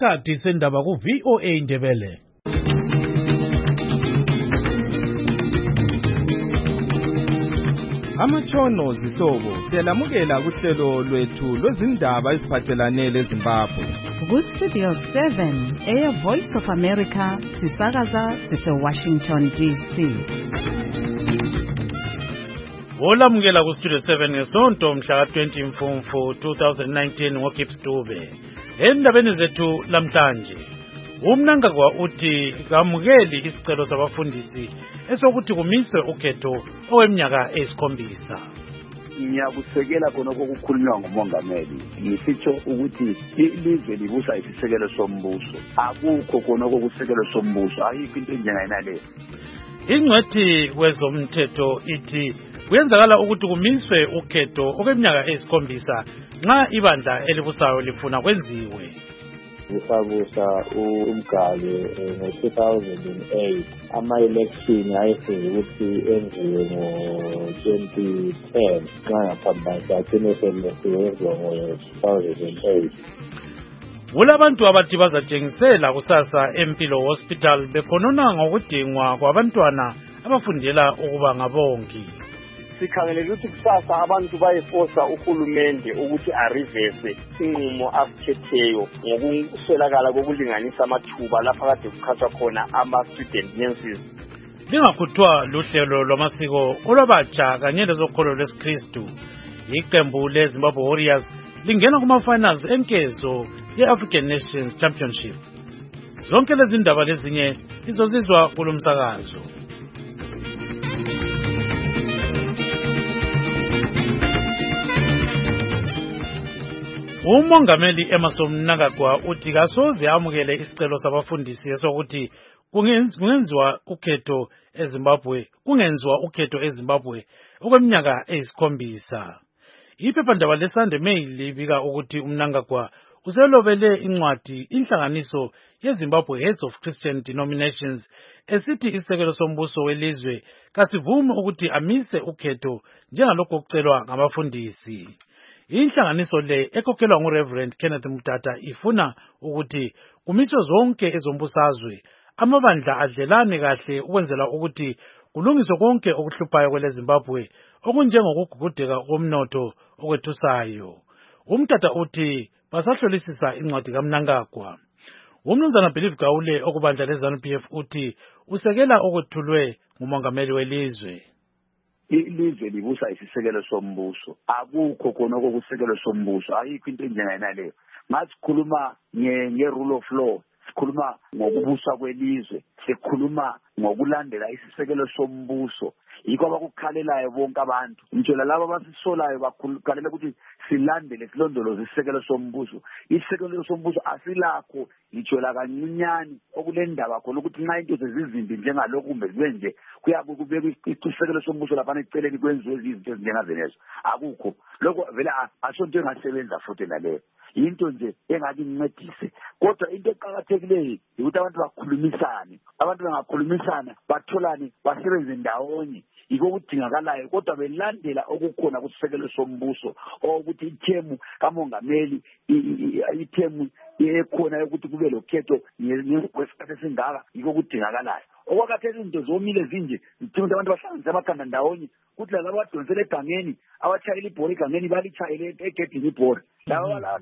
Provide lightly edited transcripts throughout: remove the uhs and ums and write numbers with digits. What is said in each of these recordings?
Isikhathi sendaba ku VOA Ndebele. Amatshono zihlobo siyalamukela kuhlelo lwethu lwezindaba eziphathelane leZimbabwe. Ku Studio 7 Air Voice of America sisakaza sise-Washington DC. Olamukela ku Studio 7 ngesonto mhla ka-20 Mfumfu 2019 ngoGibbs Dube. Endabeni zethu lamhlanje, uMnangagwa uthi kamukeli isicelo sabafundisi esokuthi kumiswe ukhetho oweminyaka eyisikhombisa. Ngiyakusekela khonokho kukhulunywa ngumongameli. Ngisitsho ukuthi ilizwe libusa isisekelo sombuso. Akukho khonokho kusekelo sombuso. Ayikho into enjengayinaleyo. Ingcwethi kwezomthetho ithi kuyenzakala ukuthi kumiswe ukhetho okweminyaka eyisikhombisa nxa ibandla elibusayo lifuna kwenziwe. Usabusa umgale ngo-2008 ama-election ayefuze ukuthi enziwe ngo-2010 nxa ngaphambanisa agcine selesiwenziwa ngo-2008. Kulabantu abathi bazatshengisela kusasa eMpilo Hospital bekhonona ngokudingwa kwabantwana abafundela ukuba ngabongi. Sikhangelele ukuthi kusasa abantu bayefosa uhulumende ukuthi arivese inqumo asikhetheyo ngokuswelakala kokulinganisa amathuba lapha kade kukhathwa khona ama-student nurses. Lingakhuthwa luhlelo lwamasiko olwabatsha kanye lezokholo lwesikristu. Iqembu leZimbabwe Warriors lingena kuma-finals enkezo ye-African Nations Championship. Zonke lezi ndaba lezinye izozizwa kulo msakazo. Umongameli Emmerson Mnangagwa uthi kasoze amukele isicelo sabafundisi esokuthi kungenziwa ukhetho eZimbabwe okweminyaka eyisikhombisa. Iphephandaba leSunday Mail libika ukuthi uMnangagwa uselobele incwadi inhlanganiso yeZimbabwe Heads of Christian Denominations esithi isekelo sombuso welizwe kasivumi ukuthi amise ukhetho njengalokho okucelwa ngabafundisi. Inhlanganiso le ekhokhelwa nguReverend Kenneth Mutata ifuna ukuthi kumiswe zonke ezombusazwe amabandla adlelane kahle ukwenzela ukuthi kulungiswe konke okuhluphayo kweleZimbabwe okunjengokugugudeka komnotho okwethusayo. Umtata uthi basahlolisisa incwadi kaMnangagwa. Umnumzana Believe Gawule okubandla leZANU-PF uthi usekela okwethulwe ngumongameli welizwe. Ilizwe libusa isisekelo sombuso. Akukho khonokho kusekelo sombuso. Ayikho into enjengayinaleyo. Masikhuluma nge-rule of law, sikhuluma ngokubusa kwelizwe, sikhuluma ngokulandela isisekelo sombuso. Yikho abakukhalelayo bonke abantu. Ngitsho labo abasisolayo bakhalela ukuthi silandele silondoloze isisekelo sombuso. Isisekelo sombuso asilakho ngitshola kancinyane okulendaba khona ukuthi nxa into zezizimbi njengalokhu kumbe zibenje kuyabe kubekwe isisekelo sombuso lapha eceleni kwenziwe izinto ezinjengazenezo. Akukho lokho vele asonto engasebenza futhi naleyo. Into nje engaki incedise. Kodwa into eqhakathekileyo ukuthi abantu bakhulumisane. Abantu bangakhulumisana batholane basebenze ndawonye. Yiko kudingakalayo kodwa belandela okukhona kusisekelo sombuso ukuthi ithemu kamongameli ithemu ekhona ukuthi kube lokhetho ngesikhathi esingaka yiko kudingakalayo. Okwakhathesi izinto zomile zinje zidinga abantu bahlanganise amakhanda ndawonye ukuthi laba abadonsela egangeni abatshayela ibhola egangeni balitshayele egedini ibhola laba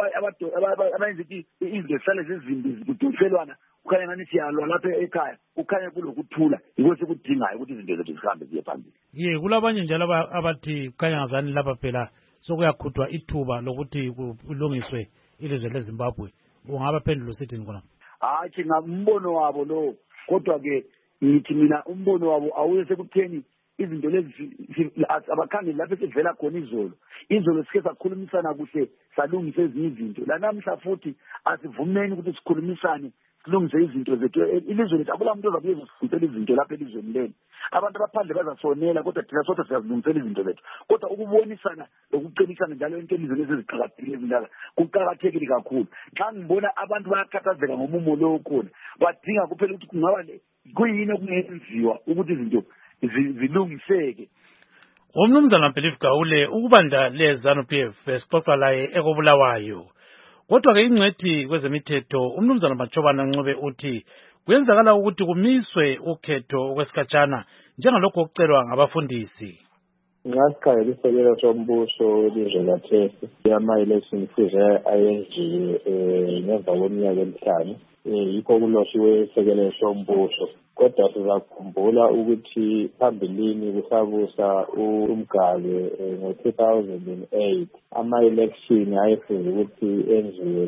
abenza ukuthi izinto zihlale zizimbi zikudonselwana kukhanya ngani siyalwa lapha ekhaya kukhanya kulokuthula yiko sekudingayo ukuthi izinto zethu zihambe ziye phambili. Kulabanye njalo abathi kukhanya ngazani lapha phela sokuyakhuthwa ithuba lokuthi kulungiswe ilizwe leZimbabwe. Ungabaphendula usithini khona? Hayi ngumbono wabo lo. Kodwa ke ngithi mina umbono wabo awuye sekutheni izinto lezi abakhangeli lapho esivela khona izolo sike sakhulumisana kuhle salungisa ezinye izinto la namhla futhi asivumeni ukuthi sikhulumisane silungise izinto zethu ilizwe lethu. Akula muntu ozabuye uzosifundela izinto lapha elizweni leli. Abantu abaphandle bazasonela kodwa thina sodwa siyazilungisela izinto zethu. Kodwa ukubonisana lokuqinisana njalo into elizweni eziqhakathekile ezindala kuqhakathekile kakhulu. Xa ngibona abantu bayakhathazeka ngomumo lo khona badinga kuphela ukuthi kungaba kuyini okungenziwa ukuthi izinto zilungiseke. Umnumzana Believe Gawule ukubandla leZANU-PF esixoxa laye ekobulawayo Kodwa-ke ingcwethi kwezemithetho umnumzana Machobane Ncube uthi kuyenzakala ukuthi kumiswe ukhetho okwesikhatshana njengalokho okucelwa ngabafundisi. Ngasikhangela isekelo sombuso welizwe lathesi ama-election kufuze ayenziwe ngemva kweminyaka emihlanu. Yikho kuloshiwe isekelo sombuso. Kodwa sizakhumbula ukuthi phambilini kusabusa uMgabe ngo-2008 ama-election ayefuze ukuthi enziwe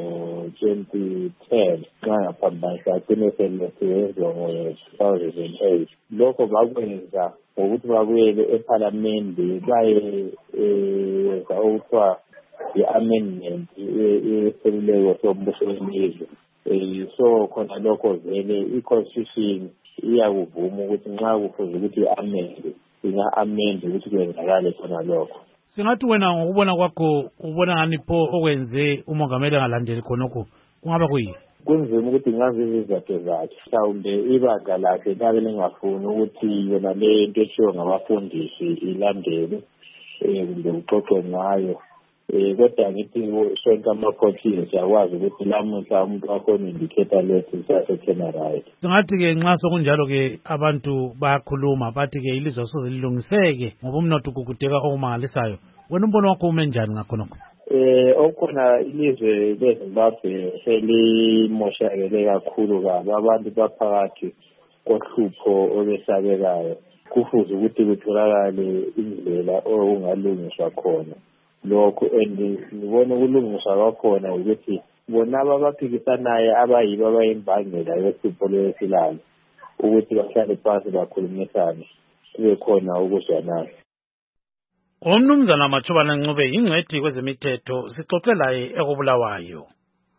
ngo-2010 nxa ngaphambilini sagcine senziwa ngo-2008. Lokho bakwenza ngokuthi babuyele ephalamende bayenza okuthiwa i-amendment yeseluleko sombuso welizwe. So khona lokho vele i-constitution iyakuvuma ukuthi nxa kufuze ukuthi i-amende inga-amende ukuthi kwenzakale khona lokho. Singathi wena ngokubona kwakho ubona ngani pho okwenze umongameli angalandeli khonokho kungaba kuyini? Kunzima ukuthi ngazi izizathu zakhe. Mhlawumbe ibandla lakhe labe lingafuni ukuthi yona le nto eshiwo ngabafundisi ilandele kumbe kuxoxwe ngayo. Kodwa ngithi sonke ama-coaches siyakwazi ukuthi lamuhla umuntu wakhona indicate lethi sasethena right. Singathi-ke nxa sokunjalo-ke abantu bayakhuluma bathi-ke ilizwe soze lilungiseke ngoba umnotho ugugudeka okumangalisayo. Wena umbono wakho ume njani ngakhonokho? Okhona ilizwe leZimbabwe selimoshakele kakhulu kabi. Abantu baphakathi kohlupho olwesabekayo. Kufuze ukuthi kutholakale indlela okungalungiswa khona lokho, and ngibona ukulungiswa kwakhona ukuthi bona abaphikisanayo abayibo abayimbangela yohlupho lwesilalo ukuthi bahlale phansi bakhulumisane kube khona ukuzwanana. Umnumzana Machobane Ncube ingcwethi kwezemithetho sixoxe laye ekubulawayo.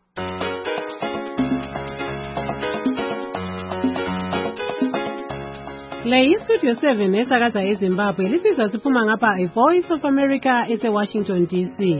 Le Studio 7 esakaza eZimbabwe lisizwa siphuma ngapha iVoice of America eseWashington DC.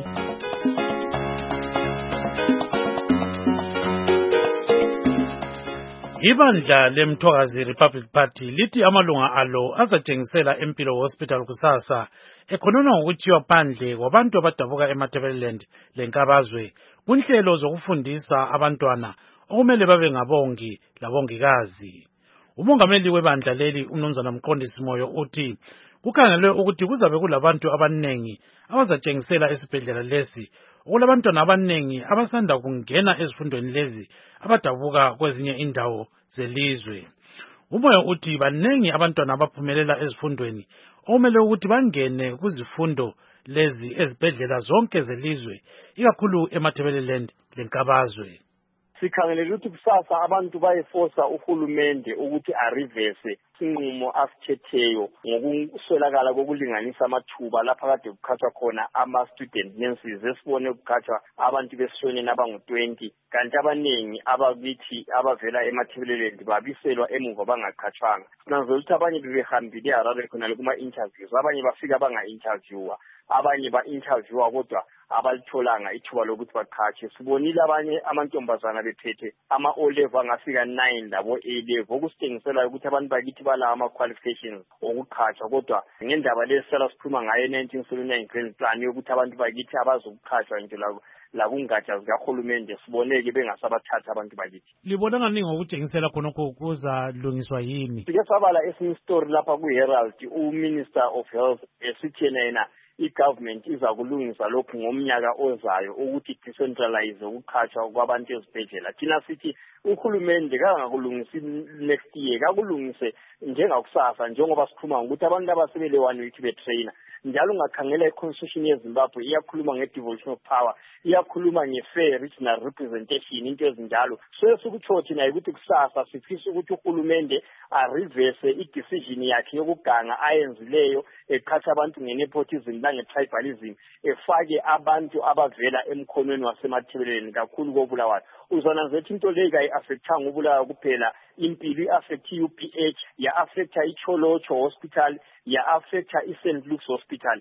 Ibandla leMthokazi Republic Party lithi amalunga alo azatshengisela Empilo Hospital kusasa ekhonona ngokuthiywa phandle kwabantu abadabuka eMatabeleland leNkabazwe kunhlelo zokufundisa abantwana okumele babe ngabongi labongikazi. Umongameli webandla leli uMnumzana Mqondisi Moyo uthi kukhangelwe ukuthi kuzabe kulabantu abanengi abazatshengisela esibhedlela lesi okulabantwana abanengi abasanda kungena ezifundweni lezi abadabuka kwezinye indawo zelizwe. Umoyo uthi banengi abantwana abaphumelela ezifundweni okumele ukuthi bangene kuzifundo lezi ezibhedlela zonke zelizwe ikakhulu eMatabeleland leNkabazwe. Sikhangelele ukuthi kusasa abantu bayeforsa uhulumende ukuthi arivese inqumo asithetheyo ngokuswelakala kokulinganisa amathuba lapha kade kukhathwa khona ama-student nurses esibone kukhathwa abantu besishoneni abangu-20 kanti abaningi abakithi abavela eMatabeleland babiselwa emuva bangakhathwanga. Sinanzela ukuthi abanye bebehambile eHarare khonale kuma-interviews, abanye bafika banga-interviewa, abanye ba-interviewa kodwa abalitholanga ithuba lokuthi baqhatshe. Sibonile abanye amantombazana bephethe ama-O-level angafika 9 labo-A-level okusitshengisela ukuthi abantu bakithi bala ama-qualifications okuqhatshwa. Kodwa ngendaba lesisala sikhuluma ngayo 1979 Grand Plan yokuthi abantu bakithi abazokuqhatshwa nje lakungatsha zikahulumende siboneke bengasabathatha abantu bakithi. Libona ngani ngokutshengisela khonokho kuzalungiswa yini? Sike sabala esinye story lapha ku-Herald uMinister of Health esithi yena i-government iza kulungisa lokhu ngomnyaka ozayo ukuthi decentralize ukuqhatshwa kwabantu ezibhedlela. Thina sithi uhulumende kangakulungisi next year kakulungise njengakusasa njengoba sikhuluma ukuthi abantu abasebele 1 week betrainer njalo ungakhangela i-constitution yeZimbabwe iyakhuluma nge-devolution of power, iyakhuluma nge-fair regional representation into ezinjalo. So sikutsho thina ukuthi kusasa sifisa ukuthi uhulumende arivese i-decision yakhe yokuganga ayenzileyo eqhatha abantu nge-nepotism nange-tribalism efake abantu abavela emkhonweni wasemathebeleni kakhulu kobulawayo. Uzonanzethu into leyi kayi-affectanga ubulawayo kuphela, impilo i-affecta i-UPH, ya-affecta iCholocho Hospital, ya-affecta i-St. Luke's Hospital.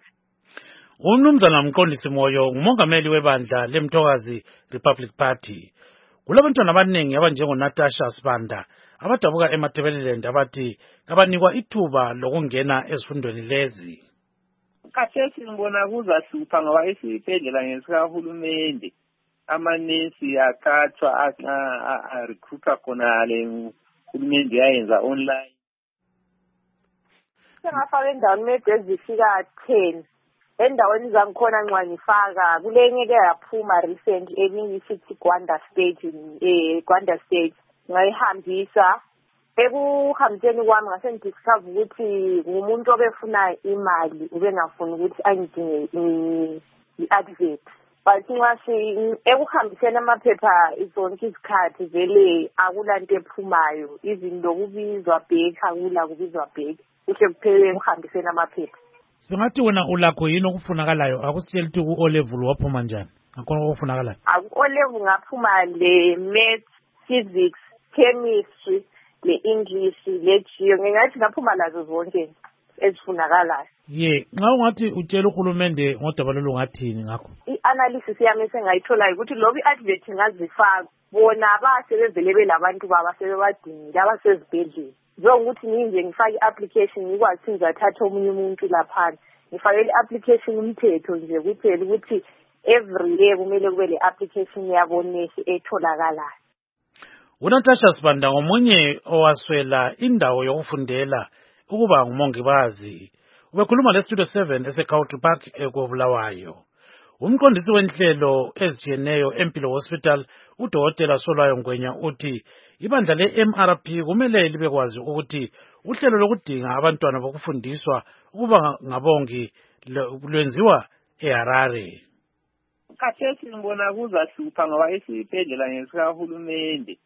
Umnumzana Mqondisi Moyo ngumongameli webandla leMthokazi Republic Party. Kulabantwana abaningi abanjengoNatasha Sibanda abadabuka eMatabeleland abathi kabanikwa ithuba lokungena ezifundweni lezi. Khathesi ngibona kuzahlupha ngoba isibhedlela ngesikahulumende amanesi akhathwa recruiter khonale uhulumende yayenza online. Sengafaka endaweni maybe ezifika 10 endaweni zangikhona nxa ngifaka kulenye ke yaphuma recent eminye isithi Gwanda State ngayihambisa ekuhambiseni kwami ngase ngidiscover ukuthi ngumuntu obefuna imali ubengafuni ukuthi angidinge i-advert but nxa ekuhambiseni amaphepha zonke izikhathi vele akulanto ephumayo izinto kubizwa bheki akula kubizwa bheki kuhle kuphele ekuhambiseni amaphepha. Singathi wena ulakho yini okufunakalayo akusitshela ukuthi ku-O-level waphuma njani ngakhona okufunakalayo? Ku-O-level ngaphuma le maths, physics, chemistry, le-English, le-geo ngingathi ngaphuma lazo zonke ezifunakalayo. Nxa ungathi utshela uhulumende ngodaba lolu ungathini ngakho? I-analysis yami esengayithola ukuthi lobu i-advert ngazifaka bona abasebevele belabantu baba sebebadingile abasezibhedlela. Njengokuthi nginje ngifake i-application ngikwazi ukuthi ngizathatha omunye umuntu laphana ngifake i-application umthetho nje kuphela ukuthi every year kumele kube le-application yabonesi etholakalayo. UNatasha Sibanda ngomunye owaswela indawo yokufundela ukuba ngumongikazi. Ubekhuluma leStudio 7 eseCountry Park eKobulawayo. Umqondisi wenhlelo ezitshiyeneyo eMpilo Hospital uDokotela Solwayo Ngwenya uthi ibandla le-MRP kumele libekwazi ukuthi uhlelo lokudinga abantwana bokufundiswa ukuba ngabongi lwenziwa eHarare. Khathesi ngibona kuzahlupha ngoba isibhedlela ngesikahulumende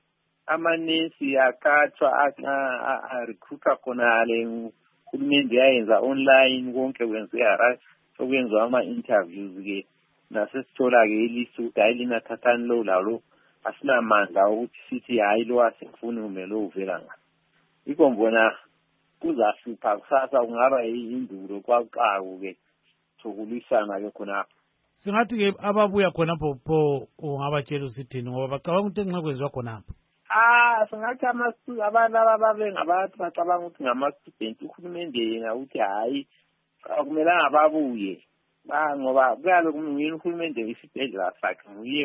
amanesi akhathwa recruiter khonale uhulumende yayenza online konke kwenziwa eHarare sokwenziwa ama-interviews ke nasesithola ke ilisi ukuthi hayi lina thathani lo lalo asinamandla ukuthi sithi hayi lo asifuni kumele uvela ngapha. Yikho ngibona kuzahlupha kusasa kungaba indulo kwaxaku ke sokulisana ke khonapho. Singathi ke ababuya khonapho pho ungabatshela usithini ngoba bacabanga ukuthi enxa kwenziwa khonapho? Singathi abantu ababe ngabantu bacabanga ukuthi ngama-student uhulumende yena uthi hayi akumelanga babuye ngoba kuyabe kumyini uhulumende isibhedlela sakhe nguye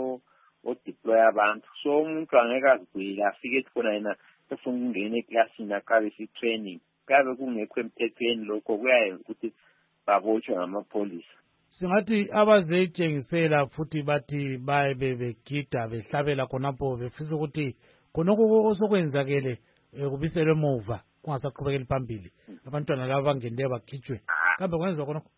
o-deploy abantu so umuntu angeke azigwele afike ethi khona yena efuna ukungena eklasini aqale isi-training kuyabe kungekho emthethweni lokho kuyayenza ukuthi babotshwe ngamapholisa. Singathi abazetshengisela futhi bathi baye begida behlabela khonapho befisa ukuthi khonokho osokwenzakele kubiselwe emuva kungasaqhubekeli phambili abantwana laba bangenile bakhitshwe kambe kwenziwa khonokho?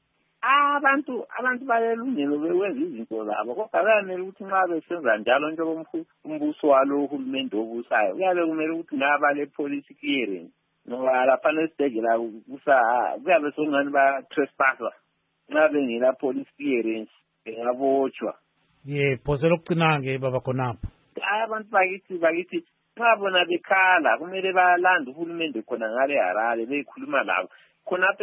Abantu bayelungelo bekwenza izinto zabo kodwa kuyanele ukuthi nxa besenza njalo njengoba umbuso walo uhulumende obusayo kuyabe kumele ukuthi ngabale police clearance ngoba laphana esibhedlela kuyabe sokungani ba-trespassa nxa bengela police clearance bengabotshwa. Phose lokucina-ke baba khonapho abantu bakithi nxa bona bekhala kumele balanda uhulumende khona ngale Harare beyikhuluma labo khonapho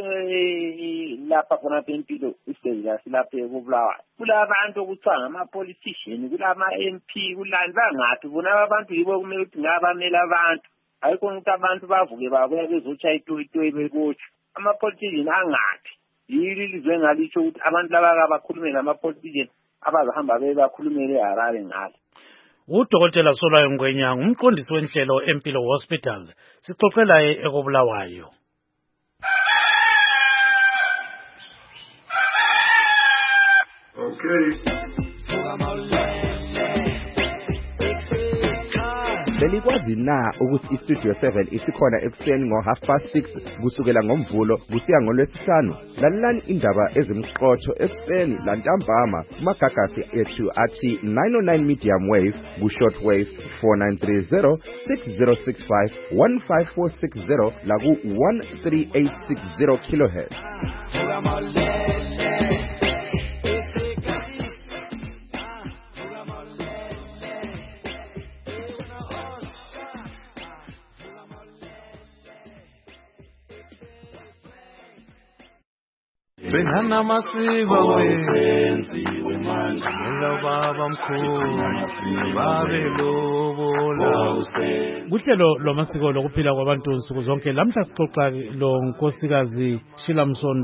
lapha khonapho empilo isibhedlela silapha eKobulawayo kulabantu okuthiwa ngama-politician kulama-MP kulani bangaphi bona abantu yibo kumele ukuthi ngabamele abantu hayi khona ukuthi abantu bavuke babuya bezotshaya itoyitoyi bebotshwe ama-politician angaphi yili lizwe ngalitsho ukuthi abantu laba bakhulume nama-politician abazahamba bebakhulumele eHarare ngalo. UDokotela Solwayo Ngwenya ngumqondisi wenhlelo eMpilo Hospital sixoxela eKobulawayo. Belikwazi na ukuthi iStudio 7 isikhona ekuseni ngo6:30 kusukela ngoMvulo kusiya ngoLwesihlanu? Lalelani indaba ezimqotho ekuseni lantambama kumagagasi ethu athi 909 medium wave ku-short wave 4930 6065 15460 laku 13860 kilohertz. Benhana masiko wenziwe manje baba mkhulu babe lobola. Kuhlelo lwamasiko lokuphila kwabantu nsuku zonke lamhla sixoxa lo nkosikazi Sheila Msonda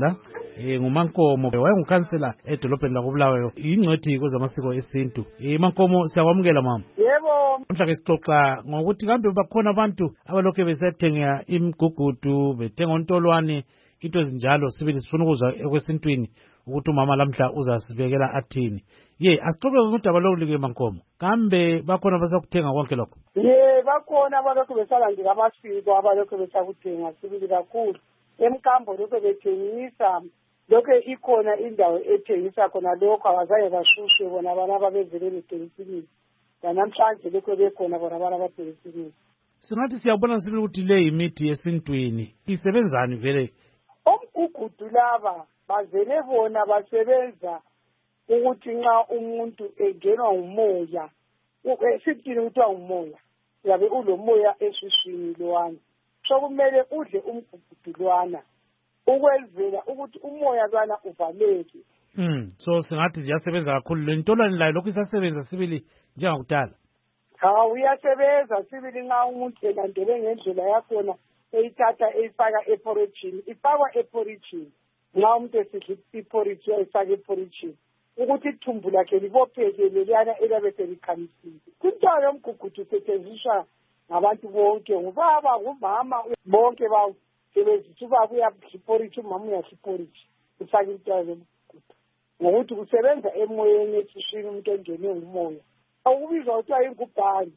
nguMankomo wayengukhansela edolobheni lakoBulawayo ingcwethi kwezamasiko esintu. Mankomo siyakwamukela mama. Yebo. Mhlawumbe sixoxa ngokuthi kambe bakhona abantu abalokhu besethenga imigugudu bethenga ontolwane into ezinjalo sibili sifuna ukuzwa ekwesintwini ukuthi umama lamhla uzasibekela athini. Asixoxe ngudaba lokulike Mankomo. Kambe bakhona basakuthenga konke lokho? Bakhona abalokhu besalandela amasiko abalokhu besakuthenga sibili kakhulu. Emkambo lokho bethengisa lokho ikhona indawo ethengisa khona lokho abazange bashushwe bona abantu ababevele bethengisile. Namhlanje lokho bekhona bona abantu abathengisile. Singathi siyabona sibili ukuthi le imithi yesintwini isebenzani vele? Omgugudu laba bazele bona basebenza ukuthi nxa umuntu engenwa umoya esintwini kuthiwa umoya yabe ulomoya eswiswini lwana so kumele udle umgugudu lwana ukwenzela ukuthi umoya lwana uvaleke. So singathi ziyasebenza kakhulu le ntolwane layo lokhu isasebenza sibili njengakudala? Uyasebenza sibili nxa umuntu elandele ngendlela yakhona eyithatha eyifaka eporridgini ifakwa eporridgini nxa umuntu esidla iporridge uyayifaka eporridgini ukuthi ithumbu lakhe libopheke leliyana eliyabe selikhamisile. Kunjalo yomgugudu usetshenziswa ngabantu bonke ngubaba ngumama bonke bawusebenzisa ubaba uyadla iporridge umama uyadla iporridge ufake intwana zomgugudu ngokuthi kusebenza emoyeni esiswini umuntu engenwe ngumoya awubizwa kuthiwa ingubhane.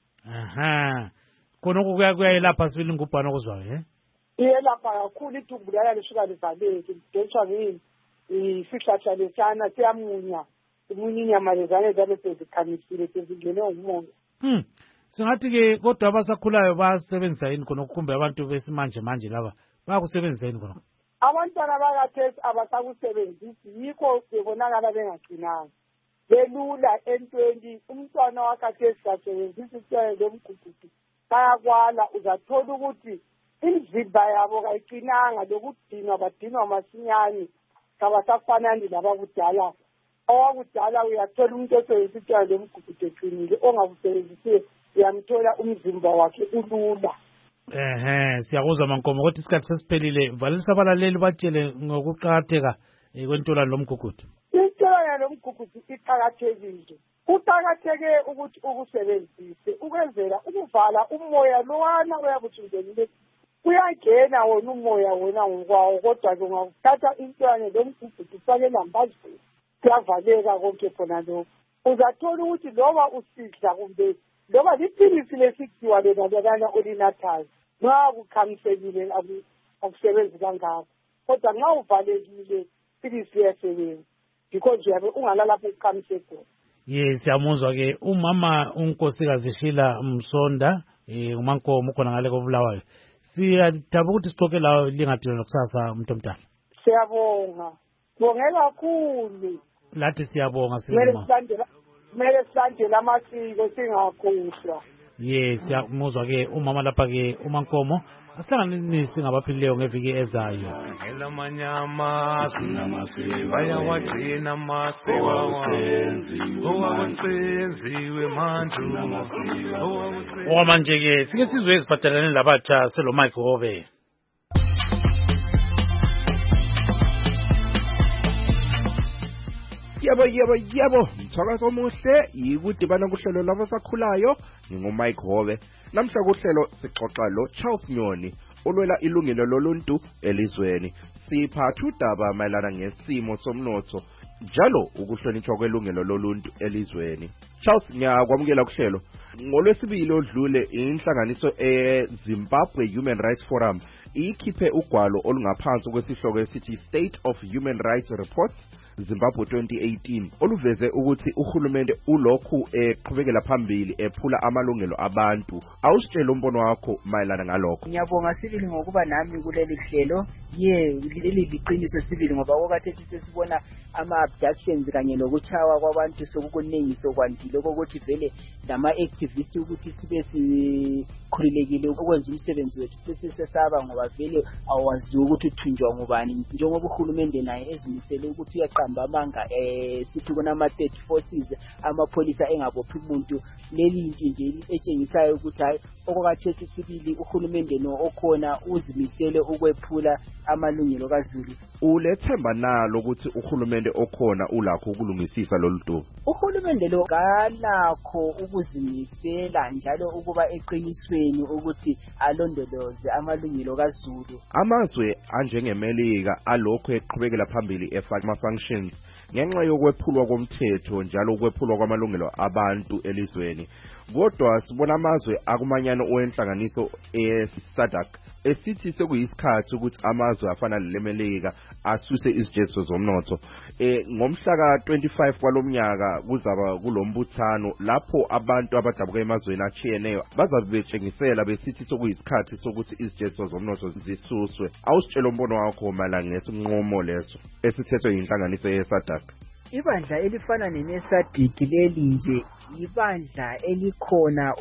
Khonokho kuyayelapha sibili ingubhane okuzwayo iyelapha kakhulu ithumbu lana lisuka livaleke lidonswa ngini isihlahla lesana siyamunya imunye inyama lezane zabe sezikhamisile sezingenwe ngumoya. Singathi-ke kodwa abasakhulayo basebenzisa yini khonokho kumbe abantu besimanje manje laba bayakusebenzisa yini khonokho? Abantwana bakathesi abasakusebenzisi yikho bebonakala bengaqinanga belula entweni. Umntwana wakathesi kasebenzisi isitshwane lomgugudu bayakwala uzathola ukuthi imizimba yabo kayiqinanga lokudinwa badinwa masinyane kabasafanani labakudala. Owakudala uyathola umuntu osebenzisa isitshwane lomgugudu eqinile ongakusebenzisiyo uyamthola umzimba wakhe ulula. Siyakuzwa Mankomo ukuthi isikhathi sesiphelile valisa abalaleli batshele ngokuqakatheka kwentolwane lomgugudu. Intolwane lomgugudu iqakathekile. Kuqakatheke ukuthi ukusebenzise ukwenzela ukuvala umoya lowana oyabuthungelile uyangena wona umoya wona ngokwawo kodwa-ke ungakuthatha intolwane lomgugudu ufake elambazini kuyavaleka konke khona lokho. Uzathola ukuthi loba usidla kumbe loba liphilisi lesidliwa lona olinathayo nxa kukhamisekile akusebenzi kangako kodwa nxa uvalekile iphilisi liyasebenza because uyabe ungalalapho ukhamise khona. Siyamuzwa-ke umama unkosikazi Sheila Msonda uMankomo khona ngale koBulawayo. Siyadaba ukuthi sixoxe lawo lingadinwa nokusasa umuntu omdala. Siyabonga. Bonge kakhulu. Lathi siyabonga kumele silandele amasiko singakhohlwa. Siyamuzwa-ke umama lapha-ke uMankomo. Asihlanganisi ngabaphilileyo ngeviki ezayo. Ngelamanyama bayawagcina amasiko owakusenziwe manje. Okwamanje-ke sike sizwe eziphathelane labatsha selo Mike Hove. Yebo, mthakazo omuhle yikudibana kuhlelo labasakhulayo nginguMike Hove. Namhla kuhlelo sixoxa lo Charles Nyoni olwela ilungelo loluntu elizweni. Siphatha udaba mayelana ngesimo somnotho njalo ukuhlonishwa kwelungelo loluntu elizweni. Charles, ngiyakwamukela kuhlelo. NgoLwesibili odlule inhlanganiso eZimbabwe Human Rights Forum ikhiphe ugwalo olungaphansi kwesihloko esithi State of Human Rights Reports Zimbabwe 2018 oluveze ukuthi uhulumende ulokhu eqhubekela phambili ephula amalungelo abantu. Awusitshela umbono wakho mayelana ngalokho. Ngiyabonga sibili ngokuba nami kuleli hlelo. Leli liqiniso sibili ngoba okwathi sisibona ama-abductions kanye nokuchawa kwabantu sokukuningi sokwandile kokuthi vele lama-activists ukuthi sibe sikhululekile ukwenza umsebenzi wethu sesesaba ngoba vele awaziwe ukuthi uthunjwa ngubani njengoba uhulumende naye ezimisele ukuthi uyaqamba amanga sithi kunama-third forces amapholisa engabophi umuntu. Leli into nje etshengisayo ukuthi hayi okwakhathesi sibili uhulumende no okhona uzimisele ukwephula amalungelo kaZulu. Ulethemba nalo ukuthi uhulumende okhona ulakho ukulungisisa lolu dubo. Uhulumende lo kalakho ukuzimisela njalo ukuba eqinisweni ukuthi alondoloze amalungelo kaZulu. Amazwe anjengeMelika alokho eqhubekela phambili efaka ama-sanctions ngenxa yokwephulwa komthetho njalo ukwephulwa kwamalungelo abantu elizweni. Kodwa sibona amazwe akumanyano owenhlanganiso e-SADC esithi sekuyisikhathi ukuthi amazwe afana leMelika asuse izijeziso zomnotho. Ngomhla ka-25 kwalomnyaka kuzaba kulombuthano lapho abantu abadabuka emazweni achiyeneyo bazabe betshengisela besithi sokuyisikhathi sokuthi izijeziso zomnotho zisuswe. Awusitshela umbono wakho mayelana nesinqumo leso esithethwe yinhlanganiso ye-SADC. Ibandla elifana ne-SADC leli nje ibandla elikhona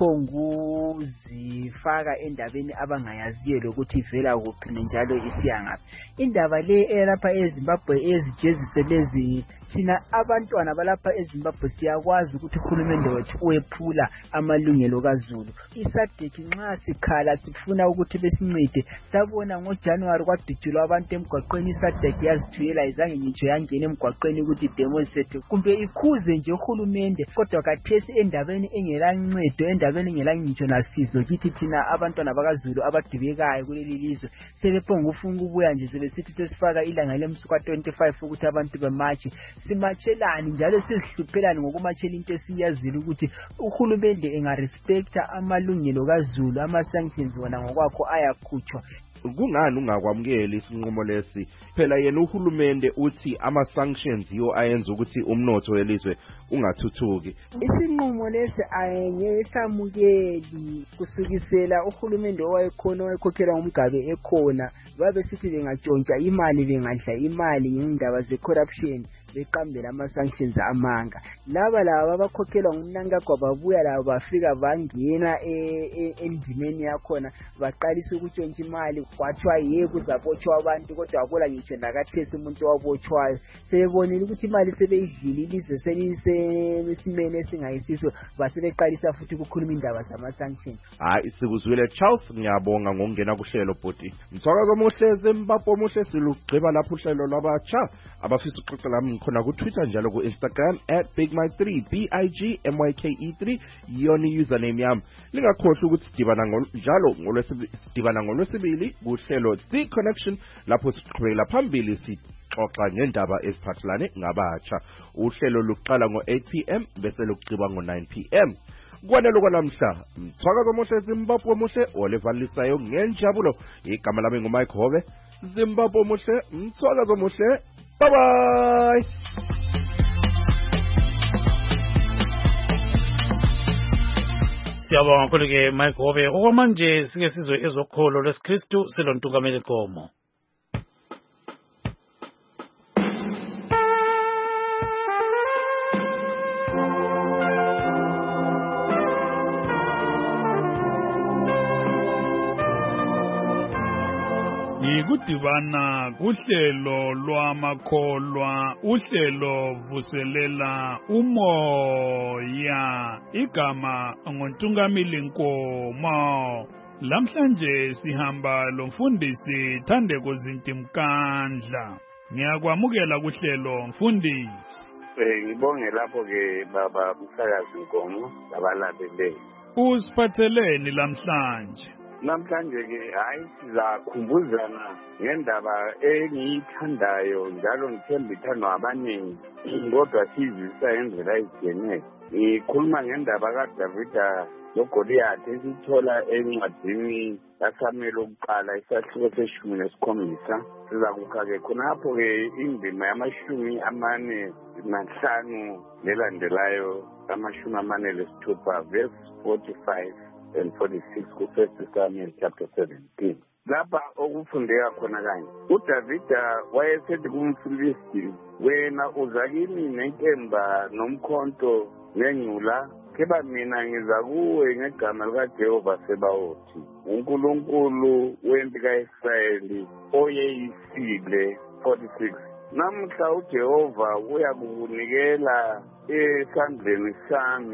ukuphonguzifaka endabeni abangayaziyo lokuthi ivela kuphi njalo isiya ngaphi. Indaba le elapha eZimbabwe ezijeziso lezi thina abantwana balapha eZimbabwe siyakwazi ukuthi uhulumende wethu uyephula amalungelo kaZulu. I-SADC nxa sikhala sifuna ukuthi besincede sabona ngoJanuary kwadutshulwa abantu emgwaqweni i-SADC yazithuyela izange ngitsho yangena emgwaqweni ukuthi demonstrate kumbe ikhuze nje uhulumende kodwa kathesi endabeni engelancedo endabeni engelangitsho nasizo kithi thina abantwana bakaZulu abadubekayo kuleli lizwe sebephonga ufuna ukubuya nje sebesithi sesifaka ilanga lemsuka 25 ukuthi abantu bematshe simatshelani njalo sizihluphelani ngokumatshela into esiyazile ukuthi uhulumende engarespecta amalungelo kaZulu ama-sanctions wona ngokwakho ayakhutshwa. Kungani ungakwamukeli isinqumo lesi? Phela yena uhulumende uthi ama-sanctions yiwo ayenza ukuthi umnotho welizwe ungathuthuki. Isinqumo lesi ayengesamukeli kusukisela uhulumende owayekhona owayekhokhela umgabe ekhona babe sithi bengatshontsha imali bengadla imali ngendaba ze-corruption beqambela ama-sanctions amanga. Laba abakhokhelwa ngumnankagwa babuya labo bafika bangena endimeni yakhona baqalisa ukutshontsha imali kwathiwa yebo uzabotshwa abantu kodwa wabola ngitsho ndakathesi umuntu wabotshwayo sebebonile ukuthi imali sebeyidlile ilizwe selisesimeni esingayisiso basebeqalisa futhi ukukhuluma indaba zama-sanctions. Hayi sikuzwile Charles, ngiyabonga ngokungena kuhlelo bhoti. Mthwakazi omuhle Zimbabwe omuhle silugqiba lapho uhlelo lwabatsha abafisa uxoxa lami khona ku Twitter njalo ku Instagram @bigmike3 BIGMYKE3 yona username yami. Lingakhohlwa ukuthi sidibana ngolwesibili kuhlelo The Connection lapho siqhubekela phambili sixoxa ngendaba eziphathelane ngabatsha. Uhlelo luqala ngo8 PM bese lugqiba ngo9 PM. Kwanelo kwanamhla Mthwakazi omuhle Zimbabwe omuhle olevalisayo ngenjabulo. Igama lami nguMike Hobe. Zimbabwe omuhle, Mthwakazi omuhle. Bye bye. Siyabonga kakhulu ke Mike Hobe. Okwamanje sike sizwe ezokholo lwesikristu selontungameli Komo. Kudibana kuhlelo lwamakholwa uhlelo vuselela umoya igama ngontungameli Nkomo. Lamhlanje sihamba lomfundisi Thandeko Zintimkandla. Ngiyakwamukela kuhlelo mfundisi. Ngibonge lapho ke baba Mthwakazi Nkomo labalaleli. Usiphatheleni lamhlanje? Namhlanje ke hayi sizakhumbuzana ngendaba engiyithandayo njalo ngithemba ithandwa abaningi kodwa sizisa ngendlela ezigeneyo. Ngikhuluma ngendaba kaDavida loGoliathi esithola encwadini kaSamuel okuqala isahluko se-17. Sizakukha ke khonapho ke indima yama-45 lelandelayo ama-46 verse 45 and 46 ku-1 Samuel chapter 17. Lapha okufundeka khona kanye uDavida wayesethi kumfilisti, wena uza kimi nenkemba nomkhonto nengcula, keba mina ngiza kuwe ngegama likaJehova Sebawothi, uNkulunkulu wempi ka-Israyeli oyeyisile. 46. Namuhla uJehova uyakunikela esandleni sami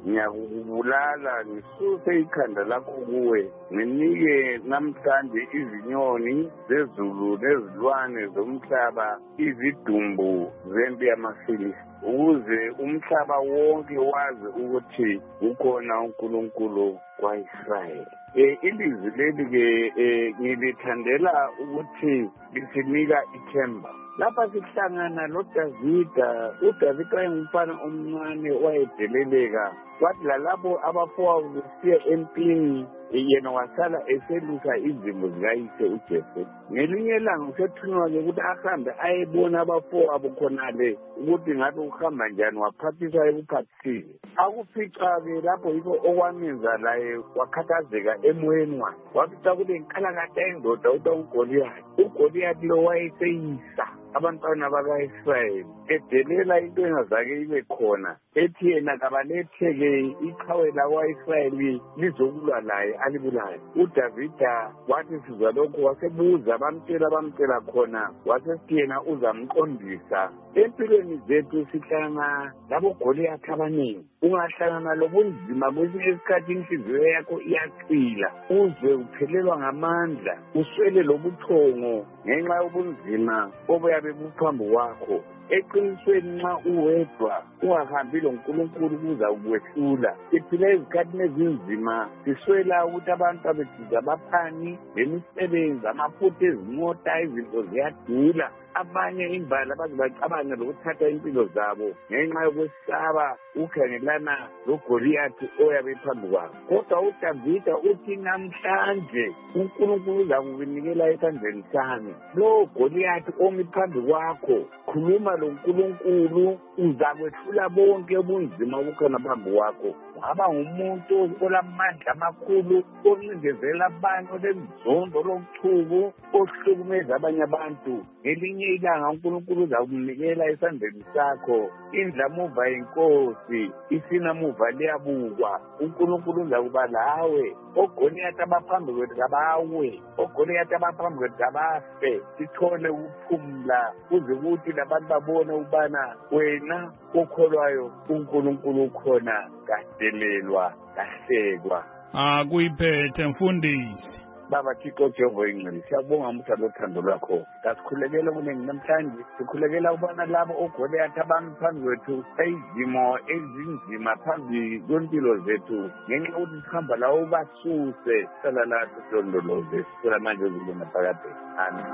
ngiyakubulala ngisuse ikhanda lakho kuwe nginike namhlanje izinyoni zezulu nezilwane zomhlaba izidumbu zempi yamafilisti ukuze umhlaba wonke wazi ukuthi ukhona uNkulunkulu kwa-Israyeli. Ilizwi leli-ke ngilithandela ukuthi lisinika ithemba. Lapha sihlangana loDavida. uDavida wayengumfana omncane owayedeleleka, kwathi lalabo abafowabo besiya empini yena wasala eselusa izimo zikayise uJese. Ngelinye ilanga usethunywa-ke ukuthi ahambe ayebona abafowabo khonale ukuthi ngabe ukuhamba njani, waphathiswa ekuphathisile. Akufica-ke lapho yikho okwamenza laye wakhathazeka emoyeni wakhe. Wafica kule nkalakatha yendoda kuthiwa uGoliyathi. uGoliyathi lo wayeseyisa abantwana baka-Israyeli, edelela into engazake ibe khona, ethi yena kabalethe-ke iqhawe lakwa-Israyeli lizokulwa laye alibulaye. uDavida wathi sizwa lokhu wasebuza, bamtshela khona, wasesithi yena uzamqondisa. Empilweni zethu sihlangana laboGoliyathi abaningi. Ungahlangana lobunzima kwesinye isikhathi inhliziyo yakho iyacila, uzwe uphelelwa ngamandla, uswele lobuthongo ngenxa yobunzima obuyabe buphambi kwakho. Eqinisweni nxa uwedwa ungahambi loNkulunkulu kuza ukwehlula. Siphila ezikhathini ezinzima, siswela ukuthi abantu abethu abaphani lemisebenzi, amafutha ezimota, izinto ziyadula. Abanye imbala baze bacabanga lokuthatha impilo zabo ngenxa yokwesaba ukukhangelana loGoliyathi oyabe phambi kwabo. Kodwa uDavida uthi namhlanje uNkulunkulu uza kukunikela esandleni sami. Lo Goliyathi omi phambi kwakho, khuluma loNkulunkulu, uzakwethula bonke ubunzima obukhona phambi kwakho. Waba ngumuntu olamandla amakhulu, oncindezela abantu, olemzondo, lochuku, ohlukumeza abanye abantu. Ngelinye ilanga uNkulunkulu uzakunikela esandleni sakho. Indlamuva yenkosi, isinamuva liyabukwa. uNkulunkulu uzakuba lawe. oGoliyathi abaphambi kwethu kabawe, oGoliyathi abaphambi kwethu kabafe. Sithole ukuphumula kuze kuthi labantu babone ubana wena okholwayo uNkulunkulu ukhona, kadelelwa, kahlekwa. Kuyiphethe mfundisi. Baba Thixo Jehova ingcwele, siyabonga umusa lothando lwakho. Kasikhulekela kuningi namhlanje, sikhulekela ukubana labo oGoliyathi abami phambi kwethu izimo ezinzima phambi kwempilo zethu, ngenxa yokuthi sihamba lawo ubasuse, sala lathi silondoloze, sicela manje uzilunga phakade. Amen.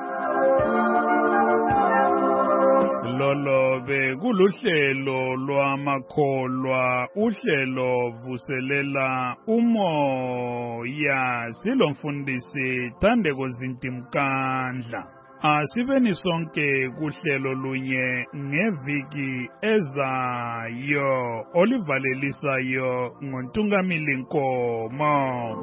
Lolo bekuluhlelo lwamakholwa, uhlelo vuselela umoya, silomfundisi Thandeko Zintimkandla. Asibeni sonke kuhlelo lunye ngeviki ezayo olivalelisayo ngoNtungamili Nkomo.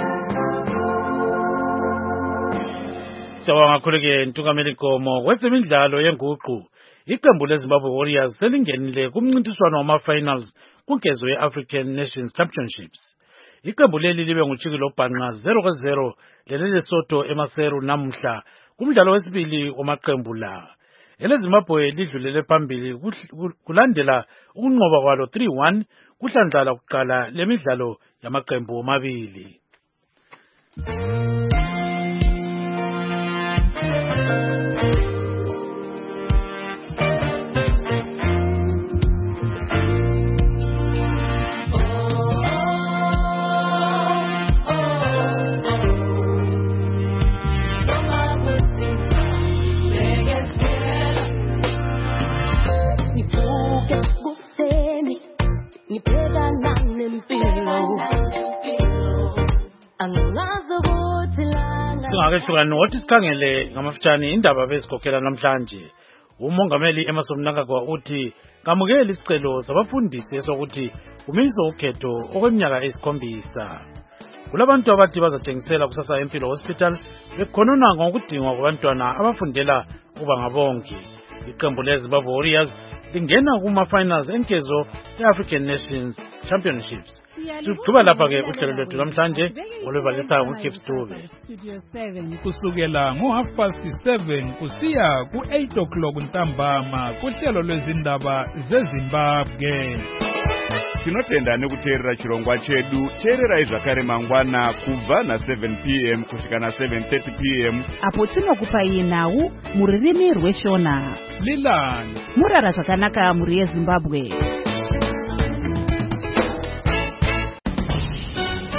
Sawanga khuleke Ntungamili Nkomo. Kwezemidlalo yenguqu, iqembu leZimbabwe Warriors selingenile kumncintiswano wama-finals kunkezo ye-African Nations Championships. Iqembu leli libe nguJikilo Bhanqa 0-0 leLesotho eMaseru namhla kumdlalo wesibili wamaqembu la. EleZimbabwe lidlulele phambili kulandela ukunqoba kwalo 3-1 kuhlandlala kuqala lemidlalo yamaqembu omabili. Singakehluka wothi sikhangele ngamafutshane indaba bezikhokhela namhlanje. Umongameli Emmerson Mnangagwa uthi kamukeli isicelo sabafundisi esokuthi kumiswe ukhetho okweminyaka 7. Kulabantu abathi bazatshengisela kusasa empilo hospital bekhonona ngokudingwa kwabantwana abafundela ukuba ngabongi. Iqembu leZimbabwe Warriors lingena kuma-finals enkezo ye-African Nations Championships Sithuba lapha ke uhlelo lwethu namhlanje olubalisayo nguGibbs Dube. Studio 7 kusukela ngo7:30 kusiya ku8 o'clock ntambama kuhlelo lwezindaba zeZimbabwe. Tinotenda nekuteerera chirongwa chedu. Teererai zvakare mangwana kubva na7 p.m. kusvika na7:30 p.m. apo tinokupai nhau muririmi rweshona. Lilani Murara zvakanaka muri yeZimbabwe.